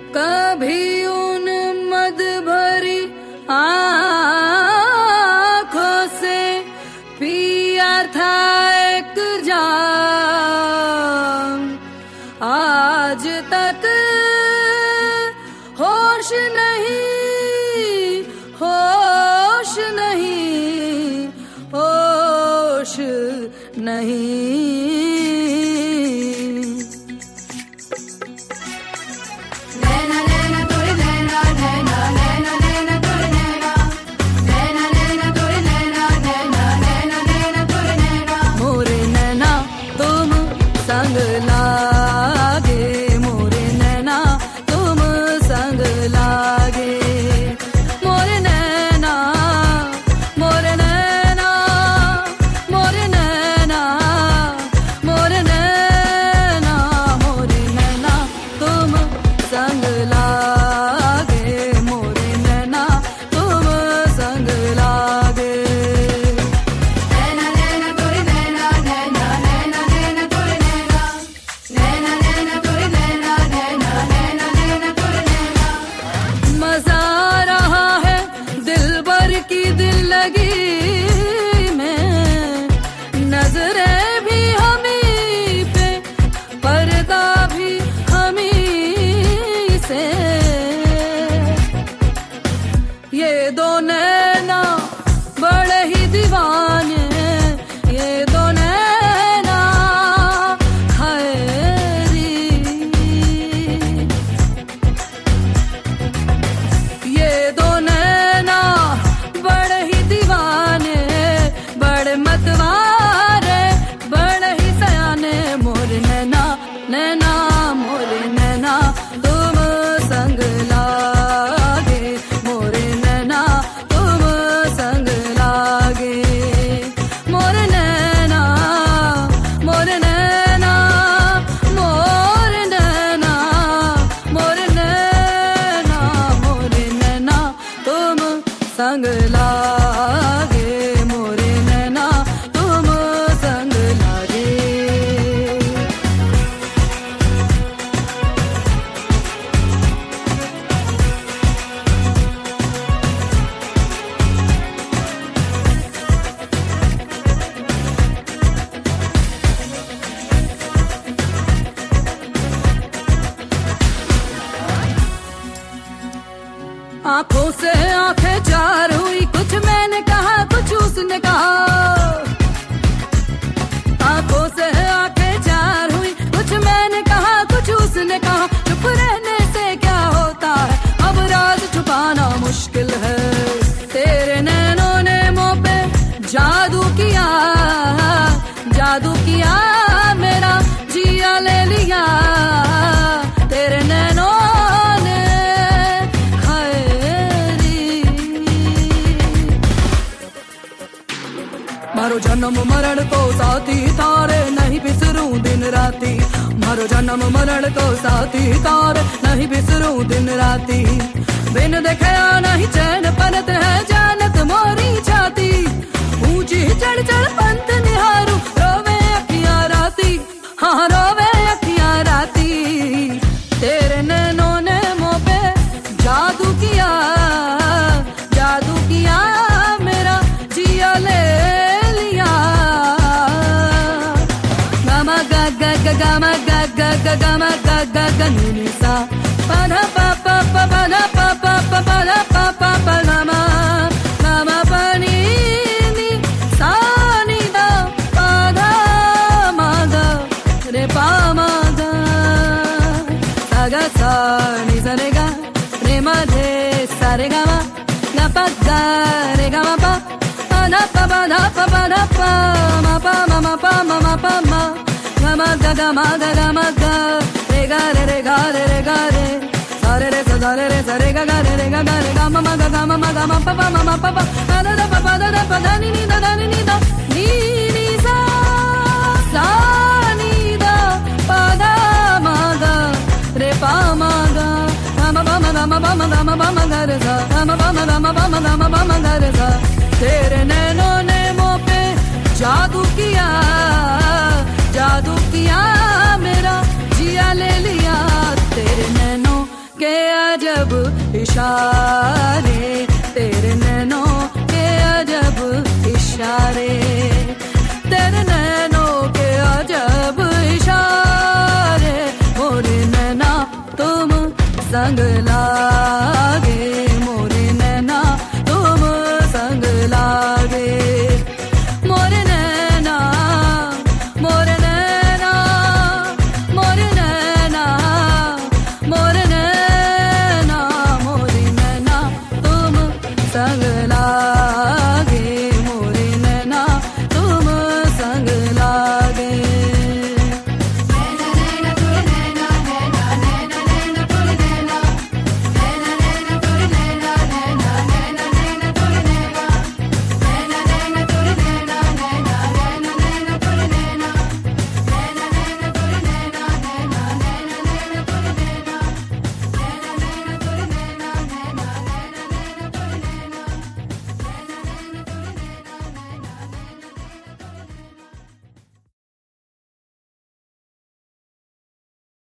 कभी उन मद भरी आँखों से पिया था एक जाम, आज तक होश नहीं, होश नहीं, होश नहीं। संग लागे मोरे नैना तुम संग लागे, मोरे नैना मोरे नैना मोरे नैना मोरे नैना मोरे नैना तुम संग लागे, मोरे नैना तुम संग लागे। मजा रहा है दिलबर की दिल लगी में, नजरें भी हमी पे, पर्दा भी हमी से, ये दो नैना बड़े ही दीवाने, ये दो नैना खैरी, ये दो नैना बड़े ही दीवाने, बड़े मतवारे, बड़े ही सयाने, मोरे नैना नैना मोरे नैना तुम संग लागे, मोरे नैना तुम संग लागे, मोरे नैना मोरे नैना मोरे नैना मोरे नैना मोरे नैना तुम संग लागे, मोरे नैना तुम संग लागे। आंखों से आंखें चार हुई, कुछ मैंने कहा कुछ उसने कहा, आंखों से आंखें चार हुई, कुछ मैंने कहा कुछ उसने कहा, चुप रहने से क्या होता है, अब राज छुपाना मुश्किल है, तेरे नैनों ने मुँह पे जादू किया, जादू किया, मेरा जिया ले लिया, तेरे नैनों ने मारो जन्म मरण को साथी तारे, नहीं बिसरूं दिन राती, मारो जन्म मरण को साथी तारे, नहीं बिसरूं दिन राती, बिन देखे नहीं चैन पनत है जानत मोरी छाती, ऊंची चढ़ चढ़ पंथ निहारू, रोवे अखियां राती, हाँ रोवे अखियां राती, तेरे नैनों ने मुँह पे जादू किया, जादू किया, मेरा जिया ले gama ga ga ga gama ga ga ga ni sa pa da pa pa pa pa da pa pa pa pa da pa pa pa gama gama pa ni ni sa ni da pa da ma ga re pa ma ga sa ga sa ni sa re ga re ma re sa re ga ma pa ga re ga ma pa pa da pa pa da pa pa da pa ma pa ma pa ma pa ma gama ga gama ga gama ga re ga re re ga re re ga re sa re re sa re re sa re ga re re ga re ga ma ga ga ma pa pa ma pa pa da da pa da pa da ni da ni da ni sa ni da pa da ma ga re pa ma ga ma pa ma ga re sa ma pa ma ga re sa, तेरे नैनों ने मुँह पे जादू किया, जादू किया, मेरा जिया ले लिया, तेरे नैनों के इशारे, तेरे नैनों के अजब इशारे, तेरे नैनों के अजब इशारे, मोरे नैना तुम संग